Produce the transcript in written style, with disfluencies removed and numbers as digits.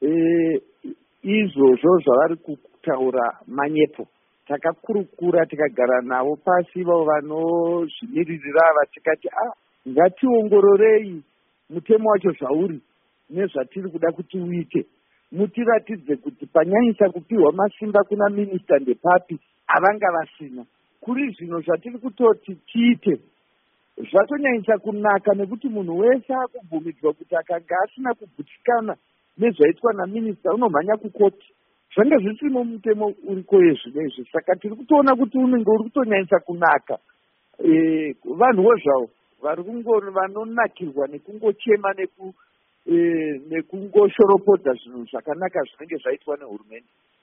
izvozvo zvavari kutaura manyepo takakurukura tikagara navo pasi vavo vanozvimiririra ava tikati ngationgororei mutemo wacho zvauri nezvatiri kuda kuti uite. Mutiratidze kuti panyanyisa kupiwa masimba kuna minista ndepapi avanga vasina. Kuri zvino zvatiri kutoti tiite zvatonyanyisa kunaka nekuti munhu wese akubvumidzwa kuti akanga asina kubvutikana nezvaitwa naminista unomhanya kukoti. Zvanga zvisimo mutemo uriko yezvinezvi. Saka tiri kutoona kuti unenge uri kutonyanyisa kunaka. Vanhuwo zvavo vanonakirwa nekungochema nekungoshoropodza zvinhu zvakanaka zvinenge zvaitwa nehurumende.